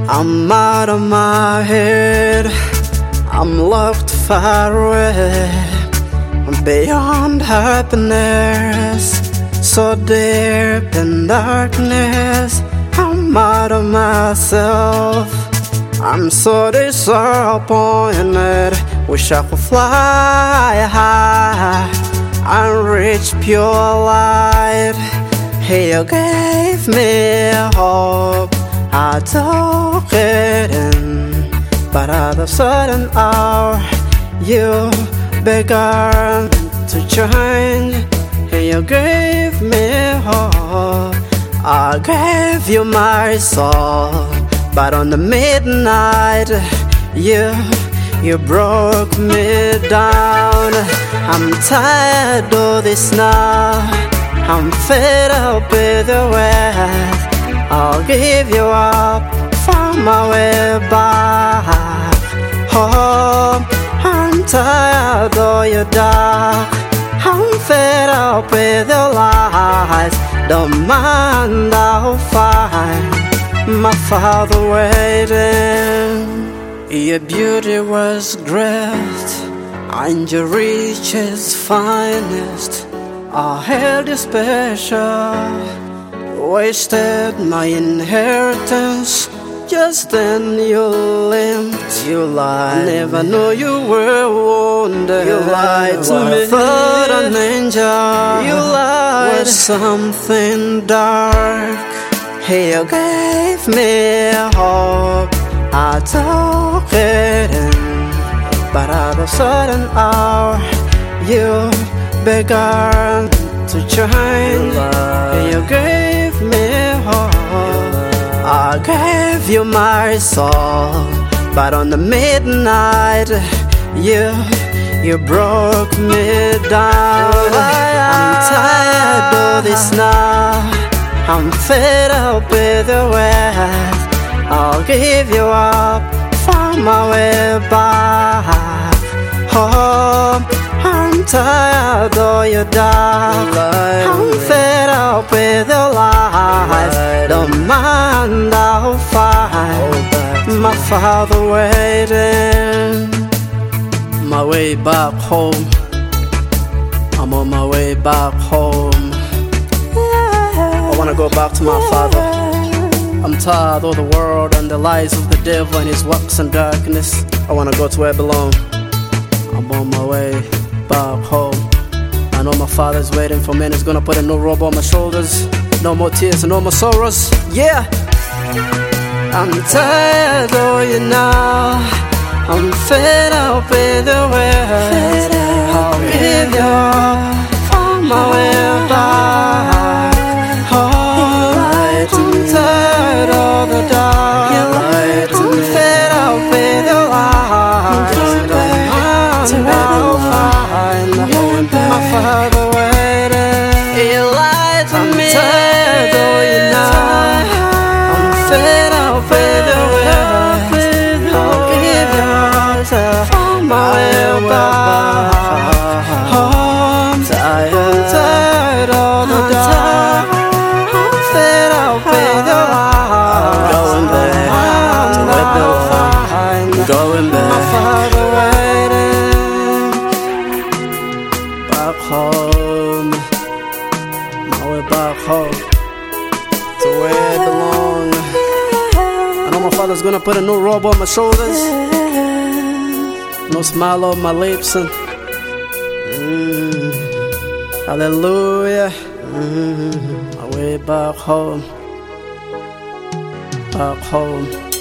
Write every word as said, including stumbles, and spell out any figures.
I'm out of my head, I'm locked far away, I'm beyond happiness, so deep in darkness. I'm out of myself, I'm so disappointed. Wish I could fly high and reach pure light. Hey, you gave me hope, I took it in, but at a certain hour you began to change. Hey, you gave me hope, I gave you my soul, but on the midnight you you broke me down. I'm tired of this now, I'm fed up with the way. I'll give you up, find my way back home. I'm tired of your dark, I'm fed up with your lies. Don't mind, I'll find my father waiting. Your beauty was great, and your riches finest. I held you special, wasted my inheritance. Just then you limped, you lied. Never knew you were wounded. You lied to me. I thought an angel. You lied. Was something dark. Hey, you gave me hope, I took it in, but at a certain hour you began to change. Hey, you gave me hope, I gave you my soul, but on the midnight you you broke me down. I'm tired of this now, I'm fed up with the way. I'll give you up, find my way back home. I'm tired of your dark, I'm fed up with your lies. Don't mind, I'll find my father waiting. My way back home, I'm on my way back home. I wanna go back to my father. I'm tired of the world and the lies of the devil and his works and darkness. I wanna go to where I belong. I'm on my way back home. I know my father's waiting for me and he's gonna put a new robe on my shoulders. No more tears and no more sorrows. Yeah! I'm tired of you now, I'm fed up with the way. I'll give you up, find my way back home. I'm tired of the dark, I'm fed up with the lies. And I'll find my father waiting. He lied to me. I'm tired of you now, I'm fed up with the way. I'll give you up, find my way back home. I'm tired of the dark, I'm fed up with the lies. Going back to where I belong. Going back. My father waiting. Back home. My way back home to where I belong. I know my father's gonna put a new robe on my shoulders, no smile on my lips, and mm, hallelujah. Mm, my way back home, back home.